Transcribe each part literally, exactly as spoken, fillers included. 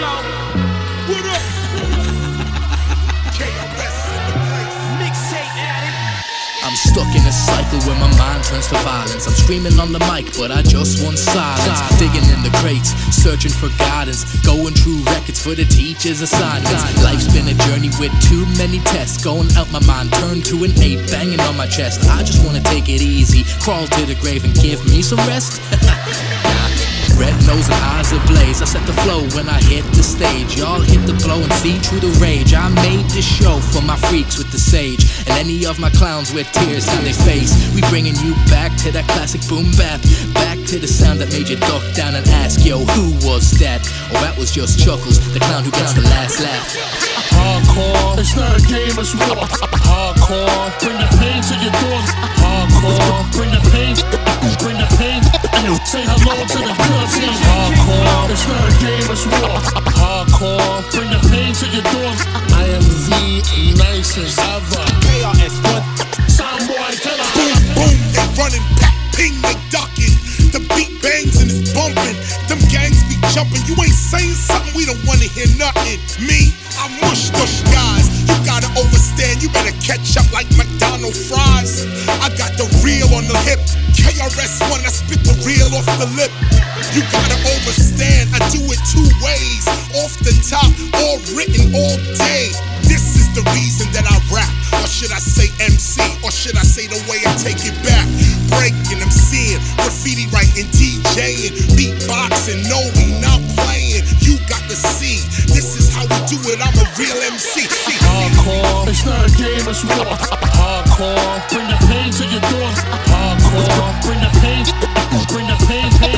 flow. What up? Mixtape addict. I'm stuck in a cycle where my mind turns to violence. I'm screaming on the mic, but I just want silence. Digging in the crates, searching for guidance. Going through records for the teacher's assignments. Life's been a journey with too many tests. Going out my mind, turned to an eight, banging on my chest. I just wanna take it easy, crawl to the grave and give me some rest. Red nose and eyes ablaze. I set the flow when I hit the stage. Y'all hit the blow and see through the rage. I made this show for my freaks with the sage, and any of my clowns with tears on their face. We bringing you back to that classic boom bap, back to the sound that made you duck down and ask, yo, who was that? Oh, that was just Chuckles, the clown who gets the last laugh. Hardcore, it's not a game, it's war. Hardcore, bring the pain to your doors. Hardcore, bring the pain, bring the pain. Say hello to the good team. Hardcore, it's not a game, it's war. Hardcore, bring the pain to your doors. I am the nicest ever. K R S One. Soundboy killer. Boom, boom, they running, pack, ping, they ducking. The beat bangs and it's bumping. Them gangs be jumping. You ain't saying something, we don't wanna hear nothing. Me, I mush those guys. You gotta overstand, you better catch up like McDonald's fries. I got the real on the hip. K R S One, I spit the real off the lip. You gotta overstand, I do it two ways. Off the top, all written all day. This is the reason that I rap. Or should I say M C? Or should I say the way I take it back? Breaking, I'm seeing, graffiti writing, DJing, beatboxing, no, we not playing. You got to see, this is how we do it, I'm a real M C. Hardcore, it's not a game, it's war. Hardcore, bring the pain to your doors. Hardcore, bring the pain, bring the pain, pain.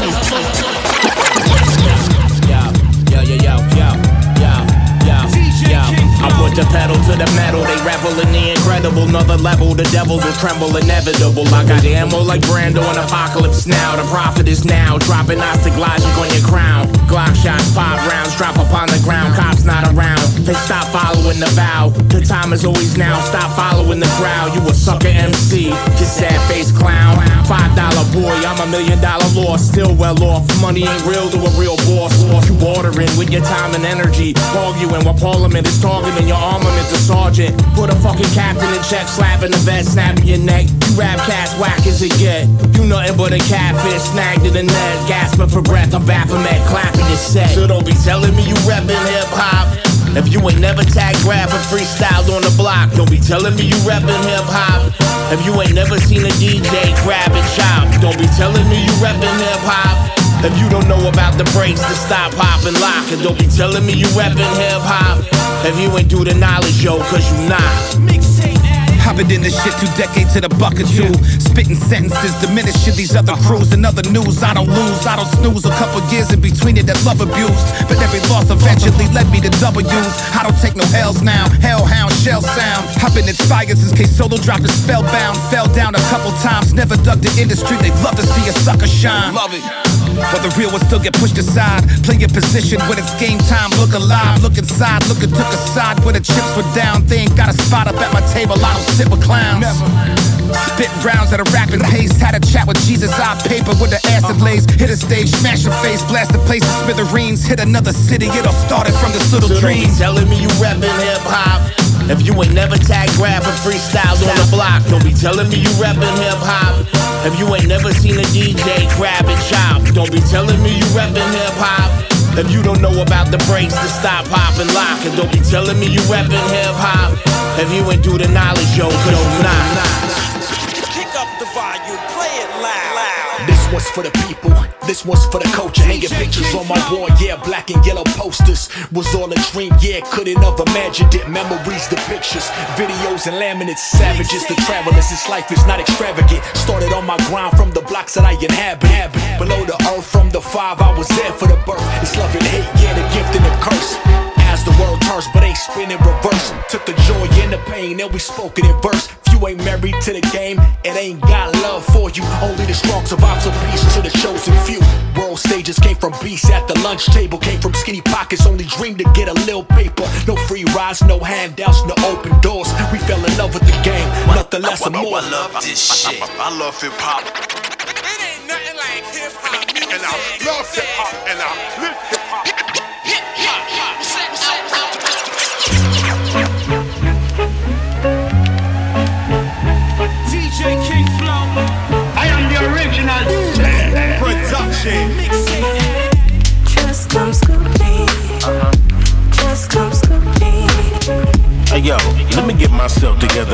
Yo, yo, yo, yo, yo, yo, yo, yo. I put the pedal to the metal, they revel in the incredible. Another level, the devils will tremble, inevitable. I got the ammo like Brando in Apocalypse Now. The prophet is now, dropping Gnostic logic on your crown. Glock shots, five rounds, drop upon the ground. Cops not around, they stop following the vow. The time is always now, stop following the crowd. You a sucker M C, your sad face clown. Five dollar boy, I'm a million dollar loss. Still well off, money ain't real to a real boss. You ordering with your time and energy, arguing while Parliament is talking and your armament to sergeant. Put a fucking captain in check, slapping the vest, snapping your neck. You rap cats, whack as it get. You nothing but a catfish, snagged in the net. Gasping for breath, I'm Baphomet, clapping your set. So don't be telling me you reppin' hip hop if you ain't never tagged, grab and freestyled on the block. Don't be telling me you reppin' hip hop if you ain't never seen a D J grab and chop. Don't be telling me you reppin' hip hop if you don't know about the breaks to stop, pop, and lock. And don't be telling me you reppin' hip hop if you ain't do the knowledge, yo, cause you not. I've been in this shit two decades to the bucket too. Spitting sentences, diminishing these other crews. And other news, I don't lose, I don't snooze. A couple years in between it that love abused, but every loss eventually led me to W's. I don't take no L's now, hellhound, shell sound. I've been inspired since K Solo dropped his Spellbound. Fell down a couple times, never dug the industry. They love to see a sucker shine. Love it. But the real ones still get pushed aside. Play your position when it's game time. Look alive, look inside, look and took a side where the chips were down. They ain't got a spot up at my table, I don't sit with clowns. Never. Spit rounds at a rapid pace. Had a chat with Jesus, eye paper with the acid lace. Hit a stage, smash your face, blast the place to smithereens. Hit another city, it all started from this little so dream. Don't be telling me you reppin' hip hop if you ain't never tagged, grab and freestyled on the block. Don't be telling me you reppin' hip hop if you ain't never seen a D J grab and chop. Don't be telling me you reppin' hip hop if you don't know about the breaks to stop, pop, and lock. And don't be telling me you reppin' hip hop if you ain't do the knowledge, yo, cause you not. Kick up the volume, play it loud. This one's for the people, this one's for the culture. Hanging pictures on my wall, yeah, black and yellow posters. Was all a dream, yeah, couldn't have imagined it. Memories, the pictures, videos and laminates. Savages, the travelers, this life is not extravagant. Started on my grind from the blocks that I inhabit. Below the earth from the five, I was there for the birth. It's love and hate, yeah, the gift and the curse. As the world turns, but ain't spinning reverse. Took the joy and the pain, and we spoke it in verse. If you ain't married to the game, it ain't got love for you. Only the strong survive, so peace to the chosen few. World stages came from beasts at the lunch table. Came from skinny pockets, only dreamed to get a little paper. No free rides, no handouts, no open doors. We fell in love with the game, nothing less or more. I love this shit. I love hip hop. It ain't nothing like hip hop music. And I love hip hop, and I live hip hop.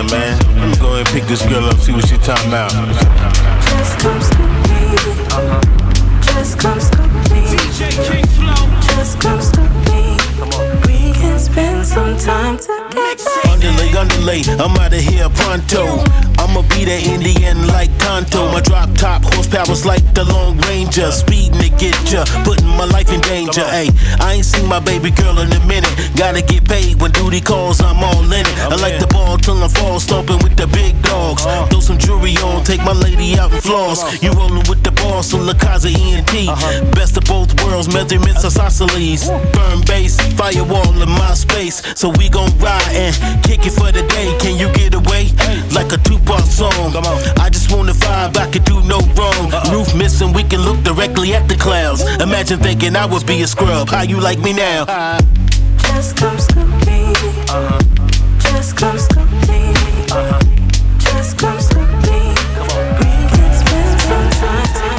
Listen, man, let me go ahead and pick this girl up, see what she talking about. Just come scoop me. Uh-huh. Just come scoop me. D J King Flow. Just come scoop me. We can spend some time together. Underlay, underlay, I'm out of here pronto. I'ma be the Indian like Tonto. My drop top horsepower's like the Lone Ranger. Speeding to get ya, putting my life in danger. Hey, I ain't seen my baby girl in a minute. Gotta get paid when duty calls, I'm all in it. I like the ball till I fall, stomping with the big dogs. Throw some jewelry on, take my lady out and floss. You rollin' with the boss on La Casa E N T. Best of both worlds, measurements isosceles. Burn bass, firewall in my space. So we gon' ride and kick it for the day. Can you get away? Like a Tupac song. I just wanna vibe, I could do no wrong. Roof missing, we can look directly at the clouds. Imagine thinking I would be a scrub. How you like me now? Just come scoop me. Uh-huh. Just come scoop me. Uh-huh. Just come scoop me. We can spend some time.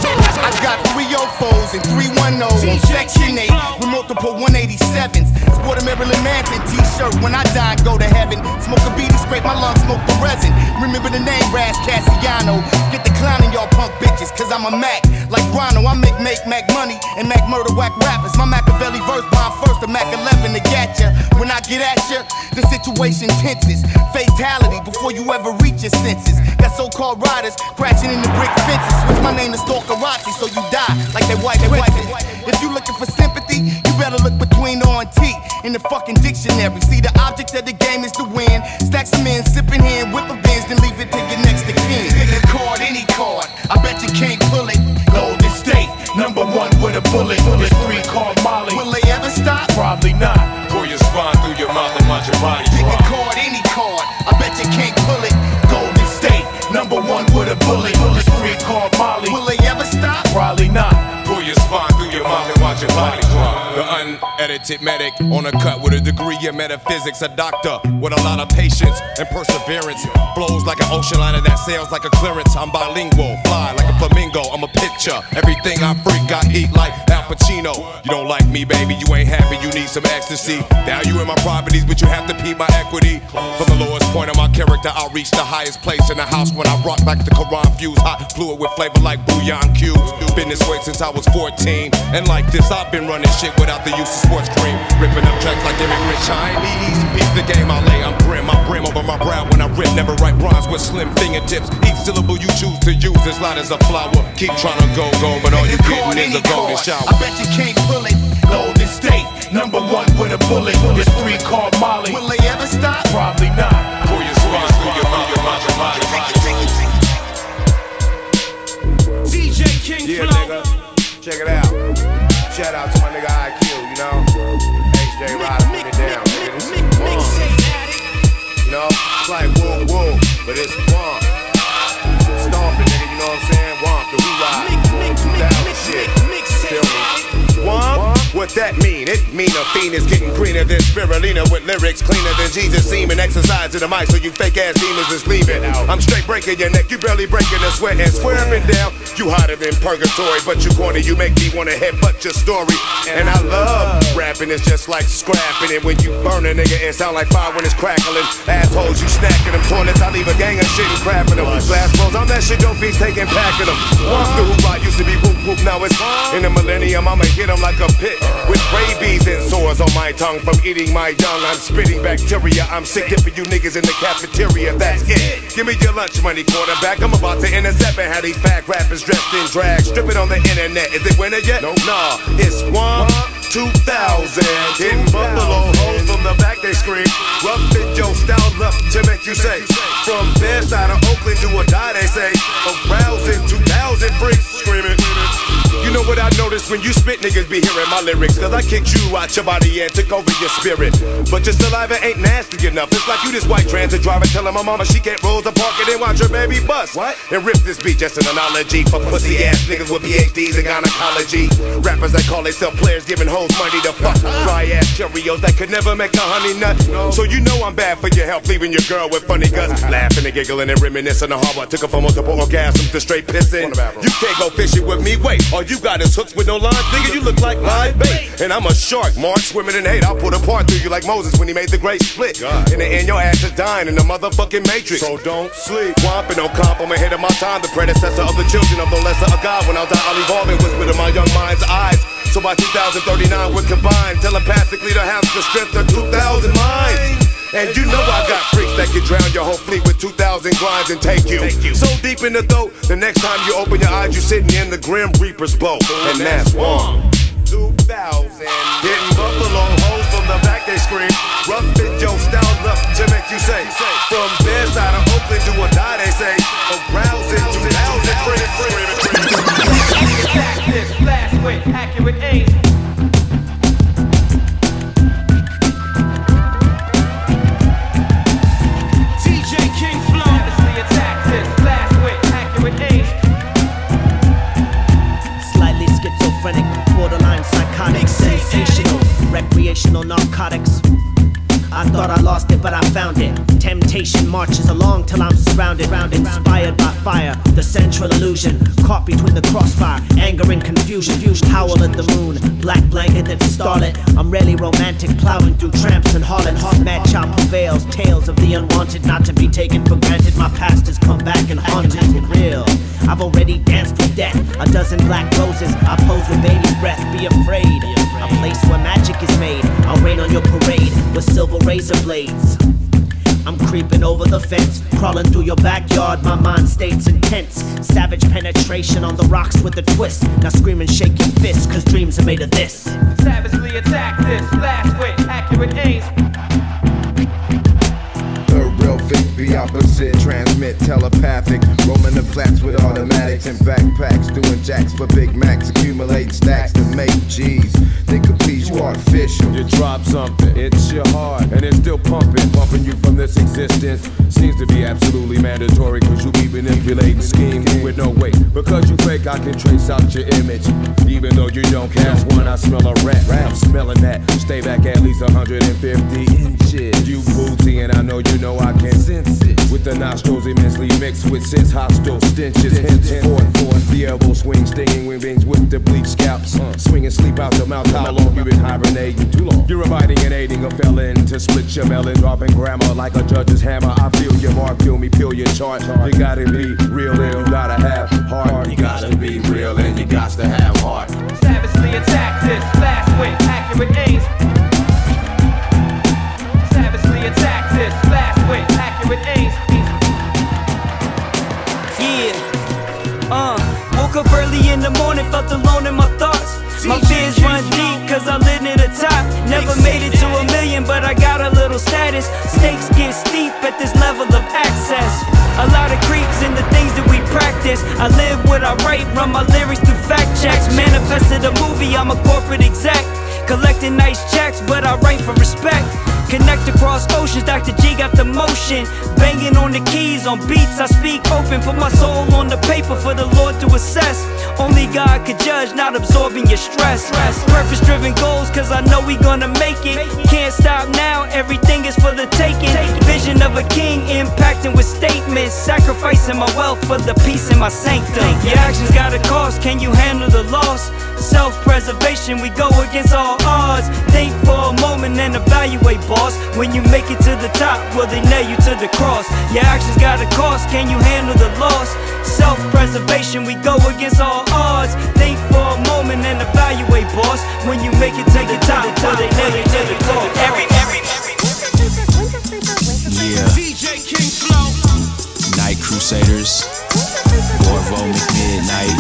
I got three oh fours and three one ohs on Section eight with multiple one eighty-sevens. Sport a Marilyn Manson t-shirt. When I die, go to heaven. Smoke a beanie, scrape my lungs, smoke the resin. Remember the name, Raz Cassiano. Get the clowning, y'all punk bitches, cause I'm a Mac. Like Rhino, I make, make, Mac money and Mac murder whack rappers. My Machiavelli verse bomb first, the Mac eleven to get ya. When I get at ya, the situation tenses. Fatality before you ever reach your senses. Got so-called riders crashing in the brick fences. Switch my name to Stalkerati so you die like they white princess. If you looking for sympathy, you better look between O and T in the fucking dictionary. See, the object of the game is to win. Stack some in, sipping hand, whip a Benz, then leave it to your next of kin. Pick a card, any card, I bet you can't pull it. Golden State, number one with a bullet. It's three called Molly. Will they ever stop? Probably not. Pull your spine through your mouth and watch your body Pick drop. a card, any card, I bet you can't pull it. Golden State, number one with a bullet. It's three called Molly. Will they ever stop? Probably not. Pull your spine through your mouth and watch your body drop. The unedited medic on a cut with a degree in metaphysics. A doctor with a lot of patience and perseverance. Blows like an ocean liner that sails like a clearance. I'm bilingual, fly like a flamingo. I'm a picture. Everything I freak, I eat like Al Pacino. You don't like me, baby, you ain't happy, you need some ecstasy. Value in my properties, but you have to pee my equity. From the lowest point of my character, I'll reach the highest place in the house when I rock like the Quran fuse. Hot fluid with flavor like bouillon cubes. Been this way since I was fourteen. And like this, I've been running shit without the use of sports cream. Ripping up tracks like immigrant Chinese. Beat the game I lay, I'm brim. I brim over my brow when I rip. Never write rhymes with slim fingertips. Each syllable you choose to use is light as a flower. Keep trying to go, go, but all you getting is a golden shower. I bet you can't pull it. Golden State, number one with a bullet. It's three called Molly. Will they ever stop? Probably not. Pull your spine through your mouth and watch your body drop. D J King Yeah, Flow. nigga, check it out. Shout out to my nigga I Q, you know. H J Ryder, put it down, nigga. This is bomb. You know, it's like woo woo, but it's bomb. Stomping, nigga, you know what I'm saying? Womp, the we ride. two thousand shit. Feel me? Womp? What that mean? It mean a fiend is getting greener than spirulina with lyrics cleaner than Jesus seeming. Exercise to the mic so you fake ass demons is leaving. I'm straight breaking your neck, you barely breaking the sweat and swearing down. You hotter than purgatory, but you corny, you make me wanna headbutt your story. And I love rapping, it's just like scrapping it. When you burn a nigga, it sound like fire when it's crackling. Assholes, you snacking them toilets, I leave a gang of shit and crapping them. Glass balls, I'm that shit, don't be taking packing them. Walk the hoop, I used to be whoop whoop, now it's in the millennium, I'ma hit them like a pit. With rabies and sores on my tongue from eating my young. I'm spitting bacteria, I'm sick dipping you niggas in the cafeteria, that's it. Give me your lunch money, quarterback, I'm about to intercept and have these fat rappers dressed in drag. Strip it on the internet, is it winter yet? No, nah, it's one, two thousand. In Buffalo, hoes from the back they scream. Rough fit your style up to make you say. From Bedside to Oakland do or die they say. Arousing two thousand freaks screaming. You know what I noticed when you spit, niggas be hearing my lyrics. Cause I kicked you out your body and took over your spirit. But your saliva ain't nasty enough. It's like you this white transit driver telling my mama she can't roll the park and then watch her baby bust. What? And rip this beat, just an analogy for pussy ass niggas with P H Ds in gynecology. Rappers that call themselves players giving hoes money to fuck. Dry ass Cheerios that could never make a honey nut. So you know I'm bad for your health, leaving your girl with funny guts. Laughing and giggling and reminiscing of how I took her from multiple orgasms to straight pissing. You can't go fishing with me, wait. All you got is hooks with with no lines, nigga, you look like live bait. And I'm a shark, mark, swimming in hate. I'll put a part through you like Moses when he made the great split. God. In the end, your ass is dying in the motherfucking matrix. So don't sleep. Whomping on comp, I'm ahead of my time. The predecessor of the children of no lesser of God. When I'll die, I'll evolve and whisper to my young mind's eyes. So by two thousand thirty-nine, we're combined telepathically to have the strength of two thousand minds. And you know I got freaks that can drown your whole fleet with two thousand grinds and take you. take you so deep in the throat, the next time you open your eyes, you're sitting in the Grim Reaper's boat. And that's one. two thousand. Hitting buffalo hoes from the back, they scream. Rough fit your style up to make you say. From bedside of Oakland to a die, they say. Arousing two thousand free. Attack this, blast with accurate aim. Borderline psychotic, sensational, recreational narcotics. I thought I lost it, but I found it. Temptation marches along till I'm surrounded, inspired by fire, the central illusion. Caught between the crossfire, anger and confusion. Howl at the moon, black blanket that's starlit. I'm rarely romantic, plowing through tramps and Holland. Hot mad child prevails, tales of the unwanted, not to be taken for granted. My past has come back and haunted for real. I've already danced with death, a dozen black roses. I pose with baby's breath, be afraid. A place where magic is made. I'll rain on your parade with silver razor blades. I'm creeping over the fence, crawling through your backyard. My mind states intense. Savage penetration on the rocks with a twist. Now scream and shake your fists, cause dreams are made of this. Savagely attack this, blast with accurate aims. Real fake, be opposite, transmit telepathic. Roaming the flats with automatics and backpacks. Doing jacks for Big Macs, accumulate stacks to make G's. They could please you artificial. You drop something, it's your heart, and it's still pumping, pumping you from this existence. Seems to be absolutely mandatory, cause you be manipulating, scheming with no weight. Because you fake, I can trace out your image. Even though you don't cast one, I smell a rat. I'm smelling that. Stay back at least one hundred fifty inches. You booty, and I know you know I can sense it. With the nostrils immensely mixed with sense hostile stenches. Henceforth, forth, the elbow swing, stinging wings with the bleach scalps. Uh, swing and sleep out the mouth. How long you been hibernating? Too long. You're inviting and aiding a felon to split your melon, dropping grammar like a judge's hammer. I feel your mark, feel me, peel your chart. You gotta be real and you gotta have heart. You gotta be real and you got to have heart. Savagely attack this, blast with accurate aims. Savagely attack this, blast with accurate aims. Yeah, uh, woke up early in the morning, felt alone in my thoughts. My fears run deep, cause I live near the top. Never made it to a million, but I got a little status. Stakes get steep at this level of access. A lot of creeps in the things that we practice. I live what I write, run my lyrics through fact checks. Manifested a movie, I'm a corporate exec. Collecting nice checks, but I write for respect. Connect across oceans, Doctor G got the motion. Banging on the keys, on beats I speak open. Put my soul on the paper for the Lord to assess. Only God could judge, not absorbing your stress. Purpose-driven goals, cause I know we gonna make it. Can't stop now, everything is for the taking. Vision of a king, impacting with statements. Sacrificing my wealth for the peace in my sanctum. Your actions got a cost, can you handle the loss? Self-preservation, we go against all odds. Think for a moment and evaluate, boss. When you make it to the top, will they nail you to the cross? Your actions got a cost, can you handle the loss? Self-preservation, we go against all odds. Think for a moment and evaluate, boss. When you make it to the top, will they nail you to the cross? Every, every, every. Yeah. D J King Flow. Night Crusaders. Orvo McMidnight.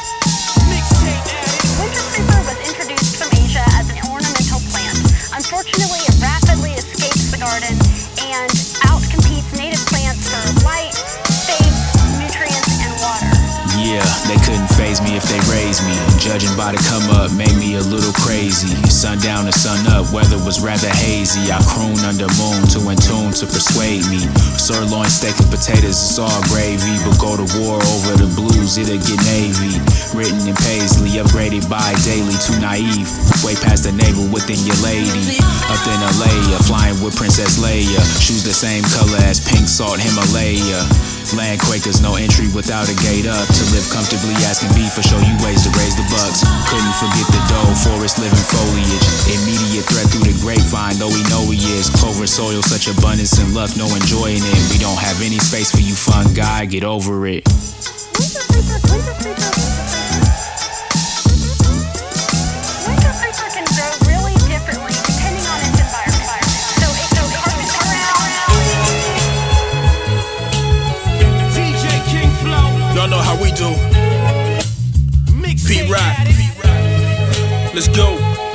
Winter creeper was introduced from Asia as an ornamental plant. Unfortunately, it rapidly escapes the garden and outcompetes native plants for light, space, nutrients, and water. Yeah, they couldn't faze me if they raised me. Judging by the come up made me a little crazy. Sundown to sun up, weather was rather hazy. I croon under moon to in tune to persuade me. Sirloin steak and potatoes, it's all gravy. But go to war over the blues, it'll get navy. Written in paisley, upgraded by daily, too naive. Way past the navel within your lady. Up in a layer, flying with Princess Leia. Shoes the same color as pink salt Himalaya. Land Quakers, no entry without a gate up. To live comfortably, asking B for show you ways to raise the bucks. Couldn't forget the dough, forest living foliage. Immediate threat through the grapevine, though we know he is. Clover soil, such abundance and luck, no enjoying it. We don't have any space for you, fun guy, get over it. Y'all know how we do. P-Rock. Let's go.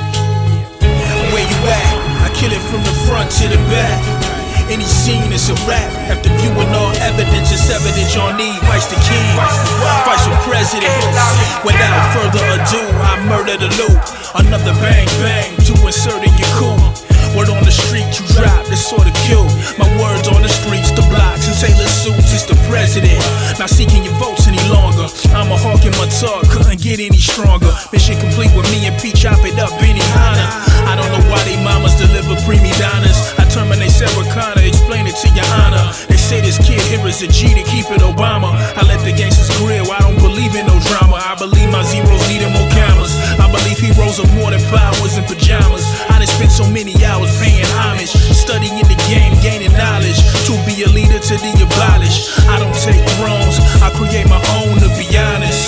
Where you at? I kill it from the front to the back. Any scene is a rap. After viewing all evidence, it's evidence y'all need. Vice the king, vice the president. Without further ado, I murder the loop. Another bang bang to insert in your coup. Word on the street, you drop, this sorta cute. My words on the streets, the blocks and tailored suits, it's the president. Not seeking your votes any longer. I'm a hawk in my talk, couldn't get any stronger. Mission complete with me and P, chop it up, Benny Hanna. I don't know why they mamas deliver preemie diners. I terminate Sarah Connor, explain it to your honor. They say this kid here is a G to keep it Obama. I let the gangsters grill, I don't believe in no drama. I believe my zeros need more cameras. I believe heroes are more than powers in pajamas. I done spent so many hours paying homage, studying the game, gaining knowledge. To be a leader, to the abolished. I don't take thrones, I create my own, to be honest.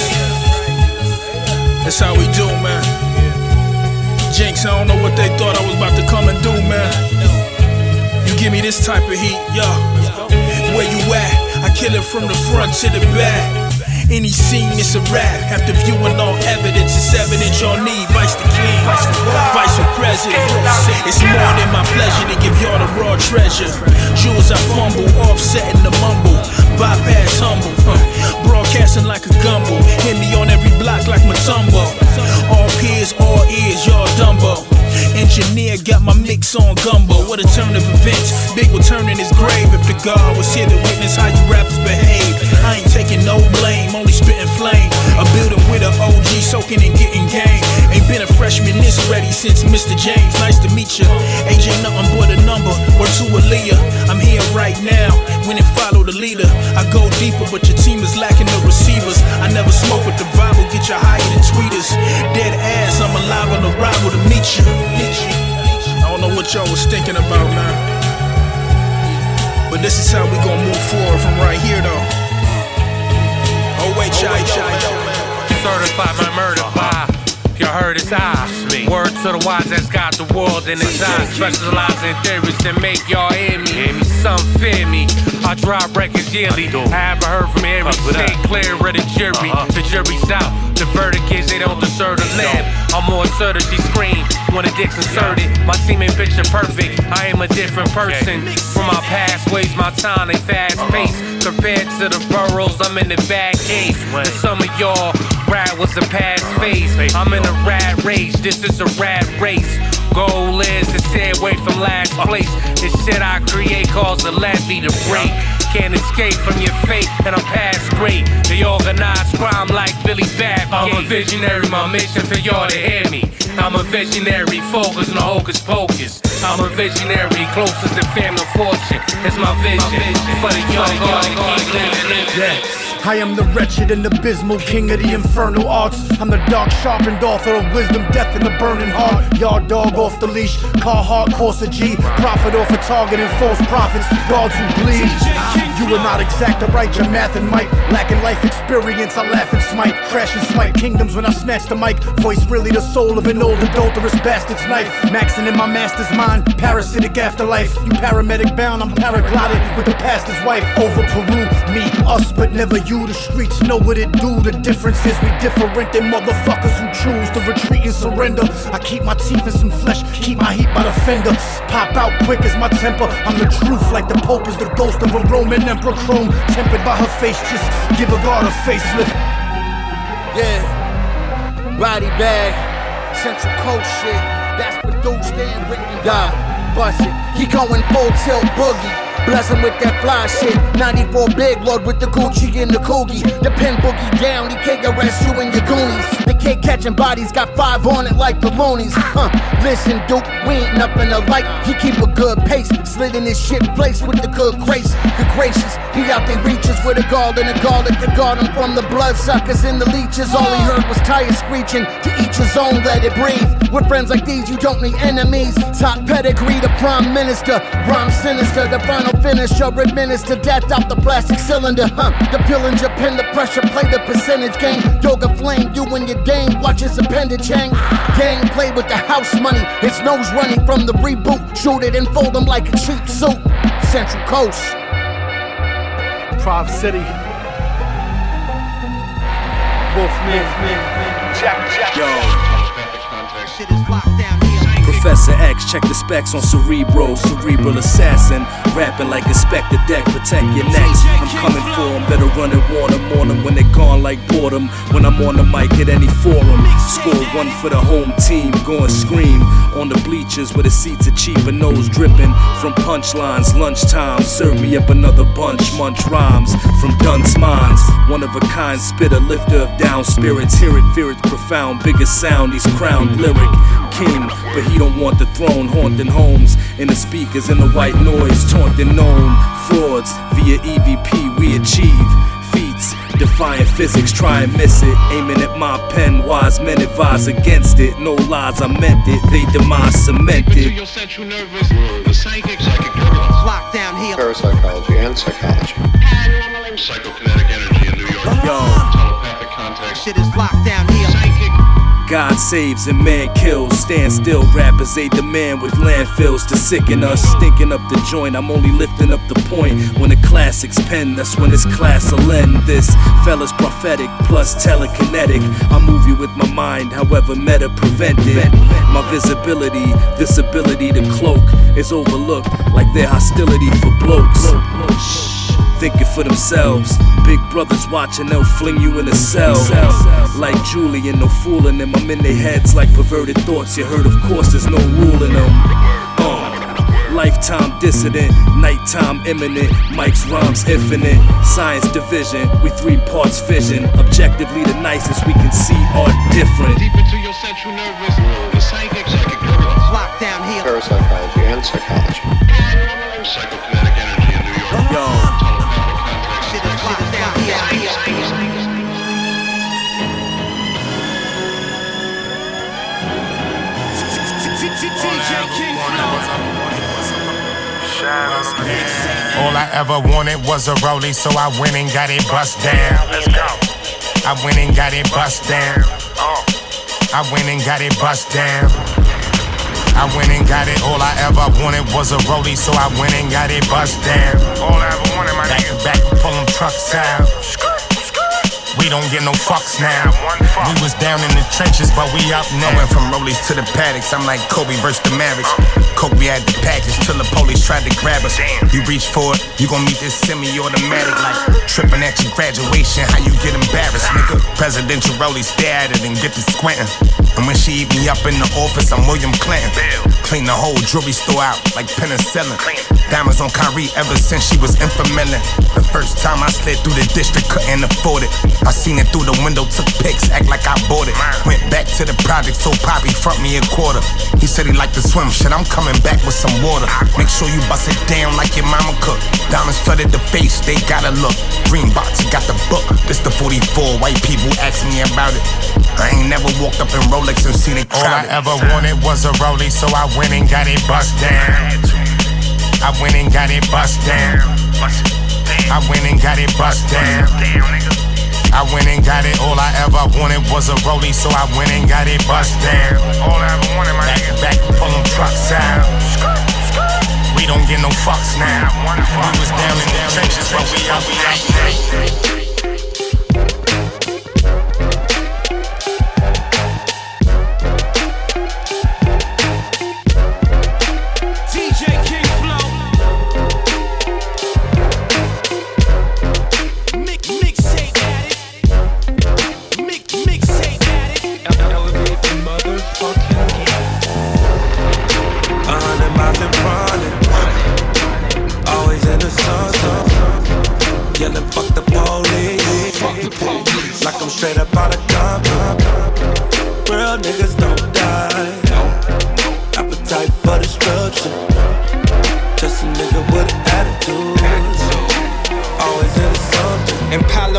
That's how we do, man. Jinx, I don't know what they thought I was about to come and do, man. You give me this type of heat, yo. Where you at? I kill it from the front to the back. Any scene, it's a rap. After viewing all evidence, it's evidence y'all need. Vice the king, vice the president. It's more than my pleasure to give y'all the raw treasure. Jewels I fumble, offsetting the mumble. Bypass humble, uh, broadcasting like a gumbo. Hit me on every block like Matumbo. All peers, all ears, y'all Dumbo. Engineer got my mix on gumbo. What a turn of events. Big will turn in his grave if the God was here to witness how you rappers behave. I ain't taking no blame, only spitting flame. A building with a O G soaking and getting game. Ain't been a freshman this ready since Mister James. Nice to meet ya. Age ain't nothing but a number. Word to Aaliyah. I'm here right now. When it follow the leader, I go deeper, but your team is lacking the receivers. I never smoke with the Bible, get you higher than tweeters. Dead ass, I'm alive on arrival to meet you. I don't know what y'all was thinking about now, but this is how we gon' move forward from right here though. Oh wait, chai chai. Certified my murder by. You heard it's I. Word to the wise that's got the world in its eyes. Specialize in theories that make y'all hear me. Some fear me. I drop records yearly. I haven't heard from every state clear of the jury. The jury's out. The verdict is they don't deserve to live. I'm more assertive, she scream when the dick's inserted. My team ain't picture perfect. I am a different person. From my past ways, my time they fast paced. Compared to the boroughs, I'm in the bad case. And some of y'all, rap was the past phase. I'm in a rat race, this is a rat race. Goal is to stay away from last place. This shit I create cause a levee to break. Can't escape from your fate, and I'm past great. They organize crime like Billy Bath. I'm a visionary, my mission for y'all to hear me. I'm a visionary, focus, no hocus pocus. I'm a visionary, closest to family fortune. It's my vision for the young God to keep living, living. I am the wretched and abysmal king of the infernal arts. I'm the dark sharpened author of wisdom, death, and the burning heart. Yard dog off the leash, Carhartt, Corsa G. Profit off a target and false prophets, gods who bleed. You are not exact to write your math and might. Lacking life experience, I laugh and smite. Crash and smite kingdoms when I snatch the mic. Voice really the soul of an old adulterous bastard's knife. Maxing in my master's mind, parasitic afterlife. You paramedic bound, I'm paraglided with the pastor's wife. Over Peru, me, us, but never you. The streets know what it do. The difference is we different than motherfuckers who choose to retreat and surrender. I keep my teeth in some flesh, keep my heat by the fender. Pop out quick as my temper. I'm the truth like the Pope is the ghost of a Roman emperor. Chrome tempered by her face, just give a god a facelift. Yeah, body bag, Central Coast shit. That's produced and written by Bust it. He going full tilt boogie. Bless him with that fly shit. ninety-four Big Lord with the Gucci and the Coogie. The pen boogie down, he can't arrest you and your goonies. The cake catching bodies got five on it like the loonies. Huh, listen, Duke, we ain't up in the light. He keep a good pace, slid in his shit place with the good grace. Good gracious, he out there reaches with a gall and a garlic to guard him from the bloodsuckers and the leeches. All he heard was tires screeching, to each his own, let it breathe. With friends like these, you don't need enemies. Top pedigree, the prime minister. Rhyme sinister, the final finisher. Administer death out the plastic cylinder. Huh, the Pillinger pin the pressure, play the percentage game. Yoga flame, you and your dame, watch his appendage hang. Gang play with the house money, his nose running from the reboot. Shoot it and fold him like a cheap suit. Central Coast. Prov City. Wolfman. Yo. Professor X, check the specs on Cerebro, cerebral assassin. Rapping like Inspector Deck, protect your necks. I'm coming for them, better run and warn them on them when they're gone like boredom. When I'm on the mic at any forum, score one for the home team, go and scream. On the bleachers where the seats are cheap and nose dripping from punchlines. Lunchtime, serve me up another bunch, munch rhymes from dunce minds. One of a kind spitter, lifter of down spirits. Hear it, fear it's profound, biggest sound, he's crowned lyric king, but he don't want the throne. Haunting homes in the speakers and the white noise, taunting known frauds via E V P. We achieve feats, defying physics, try and miss it. Aiming at my pen, wise men advise against it. No lies, I meant it. They demise cemented. Your central nervous, the psychic, psychic nervous. Lockdown here. Parapsychology and psychology. Paranormal, psychokinetic energy in New York. Yo. Telepathic contact. Shit is locked down here. Psychic. God saves and man kills. Stand still, rappers they demand with landfills to sicken us. Stinking up the joint, I'm only lifting up the point. When the classics pen, that's when this class will end. This fella's prophetic plus telekinetic. I move you with my mind, however meta prevented. My visibility, this ability to cloak is overlooked like their hostility for blokes. Thinking for themselves, big brothers watching, they'll fling you in a cell. Like Julian, no fooling them, I'm in their heads like perverted thoughts. You heard, of course, there's no rule in them. Uh, lifetime dissident, nighttime imminent, Mike's rhymes infinite. Science division, we three parts fission. Objectively the nicest we can see are different. Deep into your central nervous, the psychic, psychic nervous. Lockdown here. Parapsychology and psychology. Paranormal, psychokinetic energy in New York. Yo. Shit is locked down here. All I ever wanted was a rollie, so I went and got it bust down. Let's go. I went and got it bust down. I went and got it bust down. I went and got it. All I ever wanted was a rollie, so I went and got it bust down. All I ever wanted, my nigga. Back to back, pull them trucks out. We don't get no fucks now. We was down in the trenches, but we up now. I went from rollies to the paddocks. I'm like Kobe versus the Mavericks. Coke, we had the package till the police tried to grab us. You reach for it, you gon' meet this semi-automatic. Like tripping at your graduation, how you get embarrassed, nigga? Presidential rollies, stare at it and get to squinting. And when she eat me up in the office, I'm William Clinton. Clean the whole jewelry store out like penicillin. Diamonds on Kyrie ever since she was infamilin. The first time I slid through the district, couldn't afford it. I seen it through the window, took pics, act like I bought it. Went back to the project, so Poppy front me a quarter. He said he liked to swim, shit, I'm coming back with some water. Make sure you bust it down like your mama cook. Diamonds flooded the face, they gotta look. Green box, you got the book. This the forty-four, white people ask me about it. I ain't never walked up in Rolex and seen it crowded. All I ever wanted was a rollie, so I went and got it bust down. I went and got it bust down. I went and got it bust down. I went and got it. All I ever wanted was a rollie, so I went and got it bust down. All I ever wanted, my nigga. Back, back, pull them trucks out. We don't get no fucks now. We was down in the trenches, but we up, we up. Always in the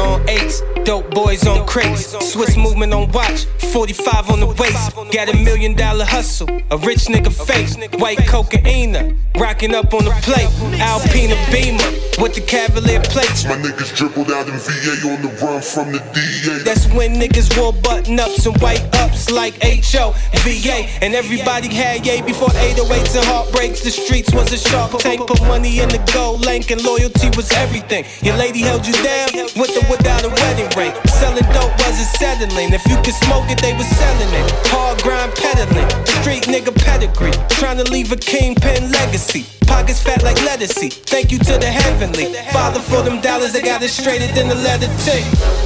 on eights, dope boys on crates, Swiss movement on watch, forty-five on the waist. Got a million dollar hustle, a rich nigga face, white cocaine, rocking up on the plate, Alpina Beamer with the Cavalier plates. My niggas dribbled out in V A on the run from the D A. That's when niggas wore button ups and white ups like H O V A, and everybody had yay before eight oh eights and heartbreaks. The streets was a shark tank, put money in the gold link, and loyalty was everything. Your lady held you down with or without a wedding ring. Selling dope wasn't settling. If you could smoke it, they was selling it. Hard grind peddling, street nigga pedigree, trying to leave a kingpin legacy. Pockets fat like lettucey. Thank you to the heavenly Father for them dollars that got it straighter than the letter T.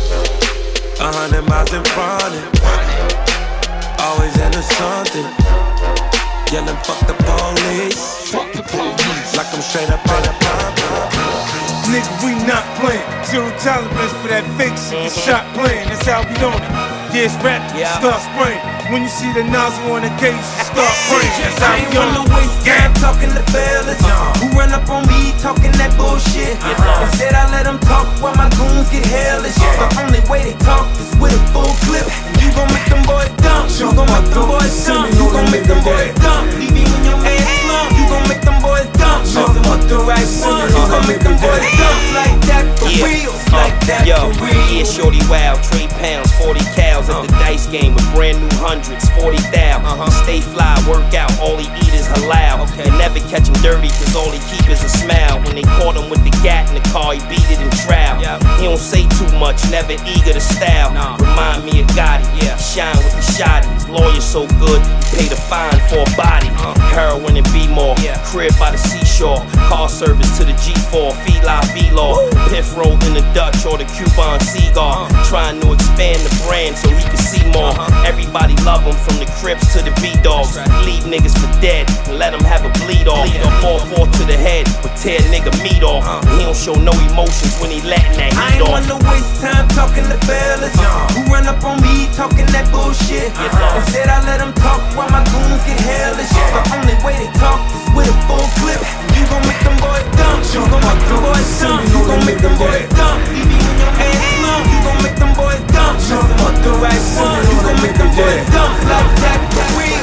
A hundred miles in front of always into something. Yelling fuck the police. Fuck the police. Like I'm straight up in a pump. Nigga, we not playing. Zero tolerance for that fake shit. Get shot playing. That's how we on it. Yeah, it's rap. Yeah. Start spraying. When you see the nozzle on the case, you start praying. That's how we on it. I ain't wanna waste time talking to fellas who run up on me talking that bullshit. Instead, I let them talk while my goons get hellish. The only way they talk is with a full clip. You gon' make them boys dump. You gon' make them boys dump. You gon' make them boys dump. Leave you in your ass slump. You gon' make them boys dump. Show them up the right one. You gon' make them boys dump. Like that for real. Like that Yo, for real. Yeah, shorty wild, trade pounds, forty cows at the dice game with brand new hundreds, forty thou. Uh-huh. Stay fly, work out, all he eat is halal. Okay. And never catch him dirty, cause all he keep is a smile. When they caught him with the gat in the car, he beat it in trial. Yeah. He don't say too much, never eager to style. Nah. Remind me of Gotti, yeah. Shine with the shotty. His lawyer so good, he paid a fine for a body. Uh-huh. Heroin and B-more, yeah. Crib by the seashore. Car service to the G four, Fila V-Law. Piff rolled in the Dutch or the Cuban cigar. Uh-huh. Trying to expand the brand so he can see more. Uh-huh. Everybody love him from the Crips to the B-Dogs. Right. Leave niggas for dead and let them have a bleed off. Bleed off. Fall four to the head, but tear nigga meat off. Uh-huh. He don't show no emotions when he letting that heat off. I ain't wanna waste time talking to fellas uh-huh. who run up on me talking that bullshit. Uh-huh. Instead, I let them talk while my goons get hellish. Uh-huh. The only way they talk is with a full clip. You gon' make them boys dump. You gon' make them boys dump. You gon' make them boys dump. Leave you in your ass slump. You gon' make them boys dump. Show them up the right one. You gon' make them boys dump. Like that for real.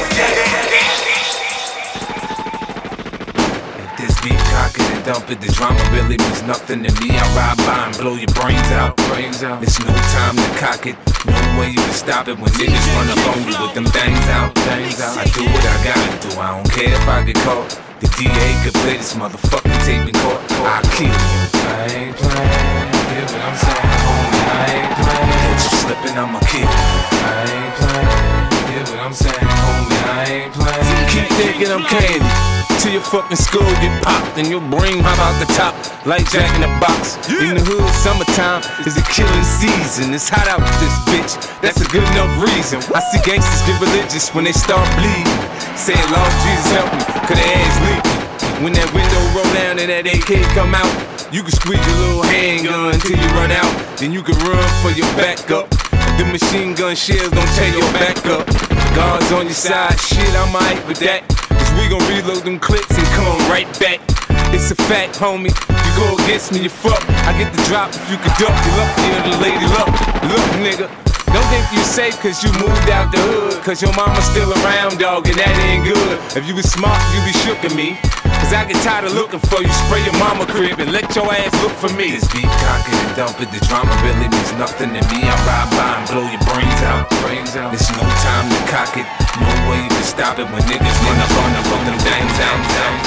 Cock it and dump it, the drama really means nothing to me. I ride by and blow your brains out. Brains out. It's no time to cock it, no way you can stop it when niggas run up on you with them things out. Things out. I do what I gotta do, I don't care if I get caught. The D A could play this motherfucking tape in court. I'll kill you. I ain't playing, hear what I'm saying, homie. I ain't playing. Catch you slipping, I'ma kill you. I ain't playing, hear what I'm saying, homie. I ain't playing. Keep thinking I'm candy. Till your fucking skull get popped and your brain hop out the top like Jack in the Box. Yeah. In the hood, summertime is the killing season. It's hot out with this bitch, that's a good enough reason. I see gangsters get religious when they start bleeding, saying Lord Jesus help me, cause their ass leaking. When that window roll down and that A K come out, you can squeeze your little handgun until you run out. Then you can run for your backup. The machine gun shells don't tear your back up. Guards on your side, shit, I'm alright with that. We gon' reload them clips and come right back. It's a fact, homie. You go against me, you fuck. I get the drop if you can duck. You lucky or the lady luck. Look, nigga, don't think you safe cause you moved out the hood. Cause your mama's still around, dog, and that ain't good. If you was smart, you be shook at me. Cause I get tired of looking for you. Spray your mama crib and let your ass look for me. This beef cock it and dump it. The drama really means nothing to me. I ride by and blow your brains out. Brains out. It's no time to cock it. No way you can stop it when niggas run up on them, put them things out.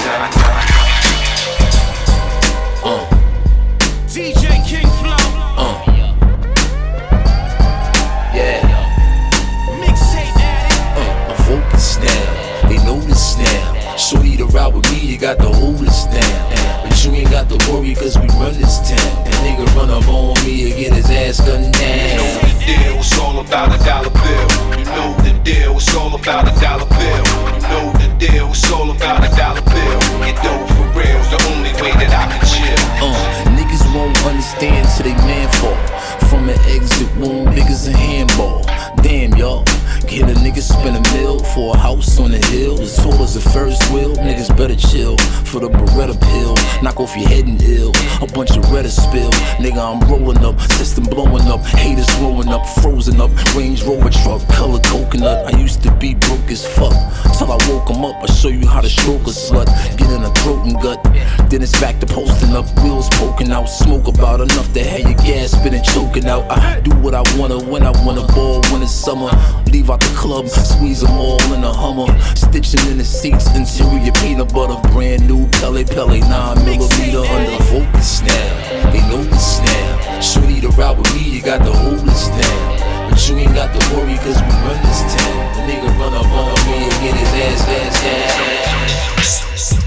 Uh. D J King Flow. Uh. Yeah. Mixtape addict. Uh, I'm focused now. They know this now. Shorty to ride with me, you got to hold this down. But you ain't got to worry cause we run this town. That nigga run up on me and get his ass gunned down. You know the deal, it's all about a dollar bill. You know the deal, it's all about a dollar bill. You know the deal, it's all about a dollar bill. Get dough for real, the only way that I can chill. Uh, niggas won't understand till they man fall. From an exit wound, big as a handball. Damn, y'all. Get a nigga spend a mill for a house on the hill. As tall as the first wheel, niggas better chill for the Beretta pill. knock off your head and ill. A bunch of red spill, nigga, I'm rolling up, system blowing up, haters growing up, frozen up, Range Rover truck, color coconut. I used to be broke as fuck, till I woke 'em up. I show you how to stroke a slut, get in a throat and gut. Then it's back to posting up, wheels poking out, smoke about enough to have your gas spinning, choking out. I do what I wanna when I wanna ball when it's summer. Leave out the club, squeeze them all in a Hummer, stitching in the seats, interior peanut butter, brand new Pele Pele, nine millimeter under focus now. They know this now. Shorty to ride with me, you got to hold this down. But you ain't got to worry, cause we run this town. The nigga run up on me and get his ass, ass, ass.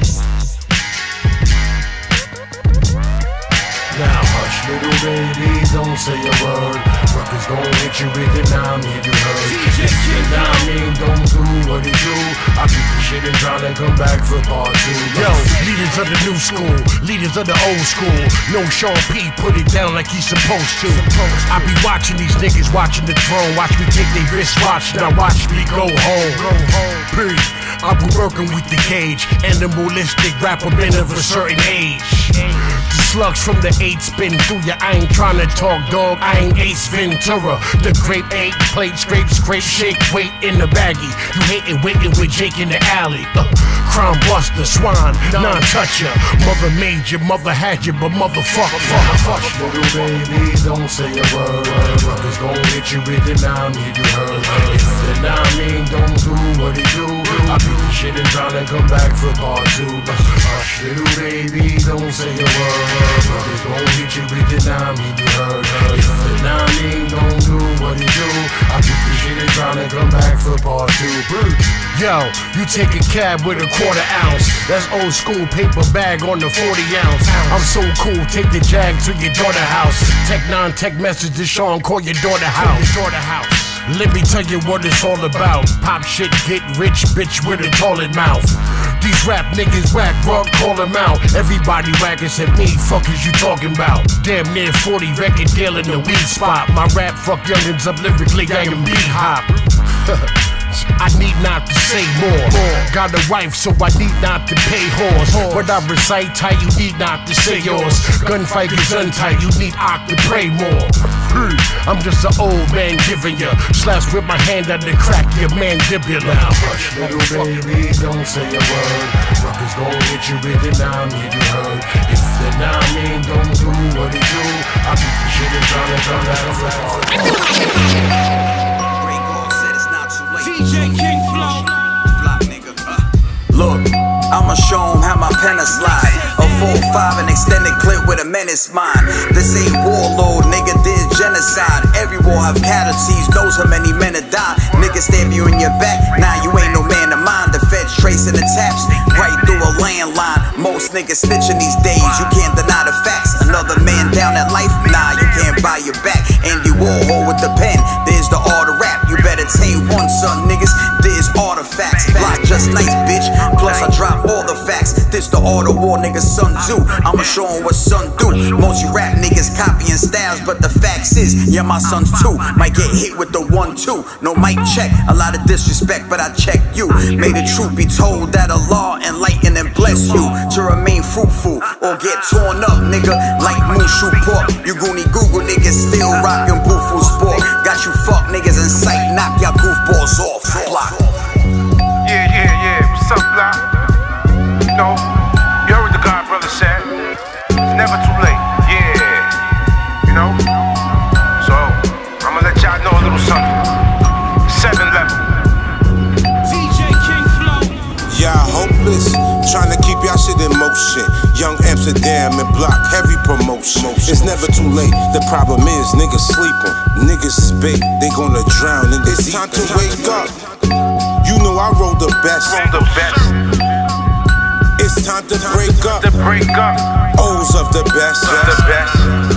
Now hush, little baby, don't say a word. Ruckus gon' hit you with it, now I'm here, you heard. And now I mean, don't do what he do. I beat the shit and try to come back for part two. Yo, leaders of the new school, leaders of the old school. No Sean P, put it down like he's supposed to. I be watching these niggas, watching the throne. Watch me take their wristwatch, now watch me go home. Go home, P. I be working with the gauge, animalistic rapper, men of a certain age. The slugs from the eight spin through ya. I ain't tryna talk, dog. I ain't Ace Ventura. The grape eight plate, scrape, scrape, shake, wait in the baggie. You hatin', waiting with Jake in the alley. Uh, Crown buster, swine, non-toucher. Mother made you, mother had you, but motherfucker, fuck. Little baby, don't say a word. Ruckus gon' hit you with it, now I'm here, you heard. If the now I mean, don't do what he do. I beat the shit and tryna come back for part two. Hush, little baby, don't say a word. Ruckus gon' hit you with it, now I'm here, you heard. If the now I mean, don't do what he do. I beat the shit and tryna come back for part two. Yo, you take a cab with a quarter ounce. That's old school paper bag on the forty ounce. I'm so cool, take the Jag to your daughter house. Tech nine, tech message to Sean, call your daughter house. Daughter house. Let me tell you what it's all about. Pop shit, get rich, bitch with a toilet mouth. These rap niggas whack, bro, call them out. Everybody whack except me, fuck is you talking about? Damn near forty record deal in the weed spot. My rap fuck youngins up lyrically, gang and beat hop. I need not to say more. Got a wife, so I need not to pay horse. But I recite tight, you need not to say yours. Gunfight is untight, you need Ock to pray more. I'm just an old man giving ya slaps with my hand on the crack your mandibular. Now hush, little baby, don't say a word. Ruckus gon' hit you with it, now I'm here, you heard. If the now I mean, don't do what he do. I beat the shit and tryna come back for part two. D J King Flow. Block nigga. Uh. Look, I'ma show 'em how my pen is slide. A full five and extended clip with a menace mine. This ain't warlord, nigga, this genocide. Every war have casualties, knows how many men have died. Niggas stab you in your back, nah, you ain't no man of mine. The feds tracing the taps right through a landline. Most niggas snitching these days, you can't deny the facts. Another man down at life, nah, you can't buy your back. Andy Warhol with the pen, there's the art of rap. You better tame one son, niggas, there's artifacts. Block just nice, bitch, plus I drop all the facts. This the art of war, niggas, son do. I'ma show 'em what son do. Most you rap niggas copying styles, but the facts is, yeah, my sons too might get hit with the one two. No mic check, a lot of disrespect, but I check you. May the truth be told that Allah enlighten and bless you to remain fruitful or get torn up, nigga, like Mushu pork. You goony Google niggas still rockin' Boofoo sport. Got you fuck niggas in sight, knock y'all goofballs off. Block. Yeah, yeah, yeah. What's up, Block? You know, you heard what the God brother said. It's never too late. Yeah. You know? So, I'ma let y'all know a little something. Seven level. D J King Flow. Y'all hopeless, trying to keep y'all shit in motion. Young Amsterdam and Block, heavy promotion. It's never too late. The problem is niggas sleeping. Niggas spit, they gonna drown in the It's time to wake up. You know I roll the best. Roll the best. It's time to break up. To break up. O's of the best. Of the best.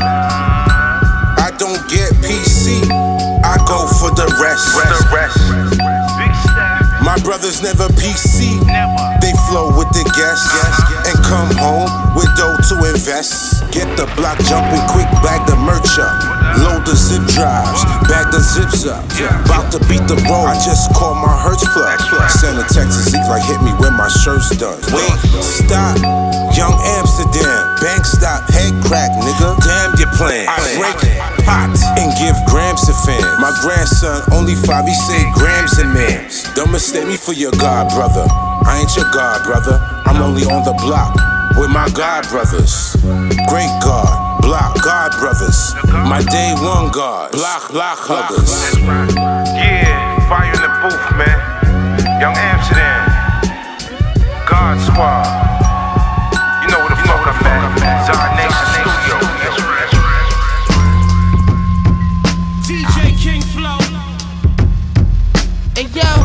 I don't get P C. I go for the rest. For the rest. My brothers never P C. They flow with the guests and come home with dough to invest. Get the block jumping quick, bag the merch up. Load the zip drives, bag the the zips up. About to beat the road, I just called my Hertz plug. Send a text to Zeke like hit me when my shirt's done. Wait, stop. Young Amsterdam, bank stop, head crack, nigga. Damn your plan. I break pots and give grams to fans. My grandson, only five, he say grams and mams. Don't mistake me for your god brother. I ain't your god brother. I'm only on the block with my god brothers. Great God, block god brothers. My day one God, block block huggers. Yeah, fire in the booth, man. Young Amsterdam, God Squad. You know where the fuck I'm at. Czar Nation Studio. D J King Flow. Hey yo.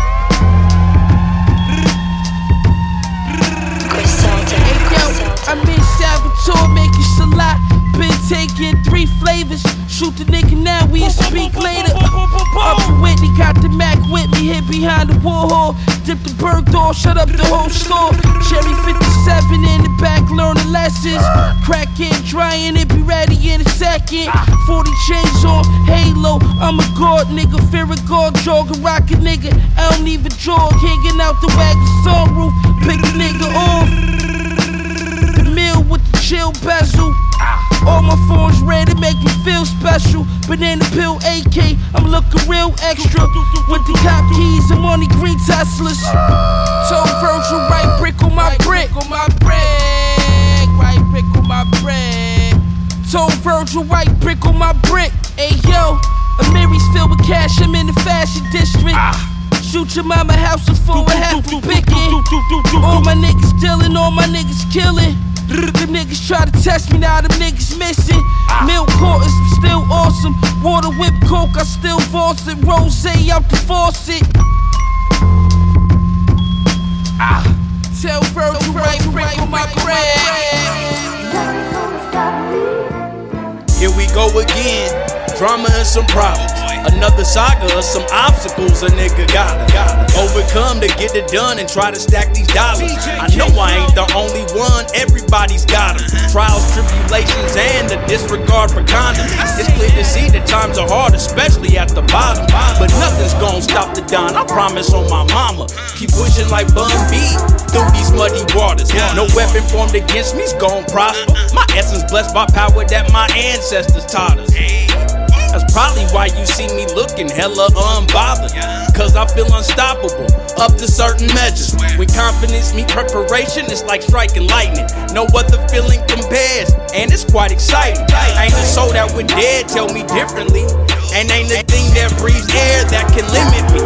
Hey yo, I'm in Salvatore making salat. Been taking three flavors. Shoot the nigga now, we speak later. Up in Whitney, got the Mac with me, hid behind the Warhol. Dip the bird door, shut up the whole store. Cherry fifty-seven in the back, learning lessons. Cracking, drying it, be ready in a second. forty chains on, halo, I'm a god nigga. Fear a god, jog a rocket nigga. I don't even jog, hanging out the wagon sunroof. Pick a nigga off. The meal with the chill bezel. All my phones red, it make me feel special. Banana pill A K, I'm looking real extra. With the top keys, I'm on the green Teslas. So Virgil, right brick on my brick. On my brick, right brick on my brick. So Virgil, right brick on my brick. Hey yo, Amiri's filled with cash, I'm in the fashion district. Shoot your mama house for a half a picking. All my niggas dealing, all my niggas killing. Them niggas try to test me, now them niggas missing. Milk quarters, I'm still awesome. Water whip coke, I still force it. Rose out the faucet. Ah, tell Virgil right break on my bread. Here we go again. Drama and some problems. Another saga of some obstacles a nigga gotta overcome to get it done and try to stack these dollars. I know I ain't the only one, everybody's got them. Trials, tribulations, and the disregard for condoms. It's clear to see that times are hard, especially at the bottom. But nothing's gonna stop the Don, I promise on my mama. Keep pushing like Bun B through these muddy waters. No weapon formed against me's gon' prosper. My essence blessed by power that my ancestors taught us. That's probably why you see me looking hella unbothered. Cause I feel unstoppable, up to certain measures. When confidence meet preparation, it's like striking lightning. No other feeling compares, and it's quite exciting. Ain't a soul that would dare tell me differently. And ain't a thing that breathes air that can limit me.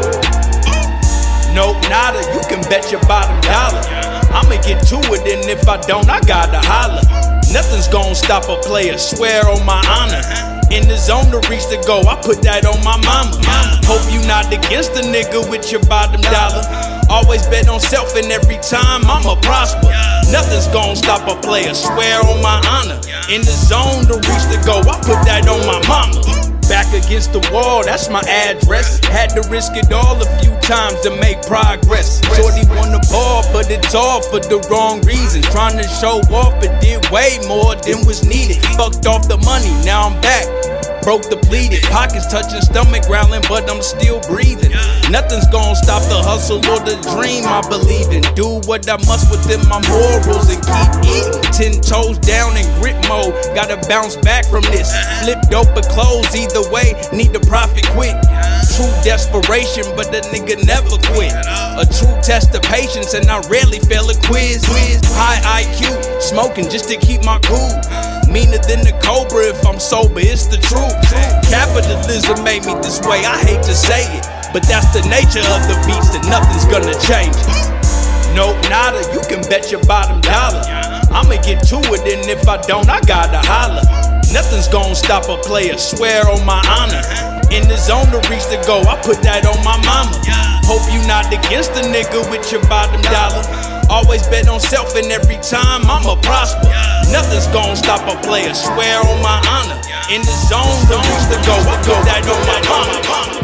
Nope, nada, you can bet your bottom dollar I'ma get to it, and if I don't, I gotta holler. Nothing's gonna stop a player, swear on my honor. In the zone to reach the goal, I put that on my mama. Hope you not against a nigga with your bottom dollar. Always bet on self, and every time I'ma prosper. Nothing's gonna stop a player, swear on my honor. In the zone to reach the goal, I put that on my mama. Back against the wall, that's my address. Had to risk it all a few times to make progress. Shorty wanna ball, but it's all for the wrong reasons. Trying to show off, but did way more than was needed. Fucked off the money, now I'm back. Broke depleted, pockets touching stomach growling, but I'm still breathing. Nothing's gonna stop the hustle or the dream I believe in. Do what I must within my morals and keep eating. Ten toes down in grit mode, gotta bounce back from this. Flip dope or close, either way, need the profit quick. True desperation, but the nigga never quit. A true test of patience, and I rarely fail a quiz. High I Q, smoking just to keep my cool. Meaner than the cobra if I'm sober, it's the truth. Capitalism made me this way, I hate to say it, but that's the nature of the beast, and nothing's gonna change it. Nope, nada, you can bet your bottom dollar I'ma get to it, and if I don't, I gotta holler. Nothing's gonna stop a player, swear on my honor. In the zone to reach the goal, I put that on my mama. Hope you not against a nigga with your bottom dollar. Always bet on self, and every time I'ma prosper. Nothing's gonna stop a player, swear on my honor. In the zone to reach the goal, I put that on my mama.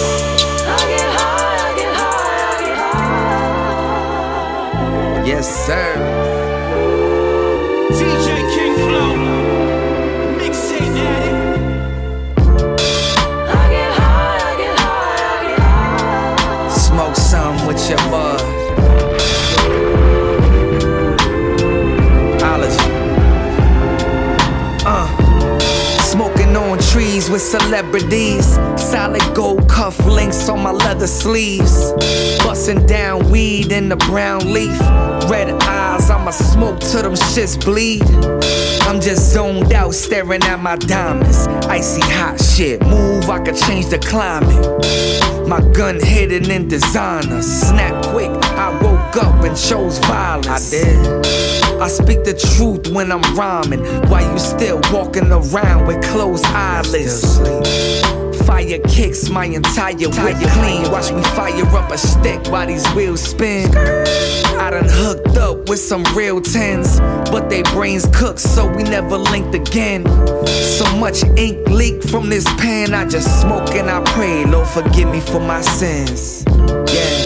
Yes, sir. D J King Flow, mixtape addict. with celebrities. Solid gold cuff links on my leather sleeves. Bustin' down weed in the brown leaf. Red eyes, I'ma smoke till them shits bleed. I'm just zoned out staring at my diamonds. Icy hot shit, move, I could change the climate. My gun hidden in designer. Snap quick, I woke up and chose violence. I did. I speak the truth when I'm rhyming, while you still walking around with closed eyelids. Fire kicks my entire whip clean. Watch me fire up a stick while these wheels spin. I done hooked up with some real tens, but they brains cooked, so we never linked again. So much ink leaked from this pen, I just smoke and I pray, Lord forgive me for my sins. Yeah.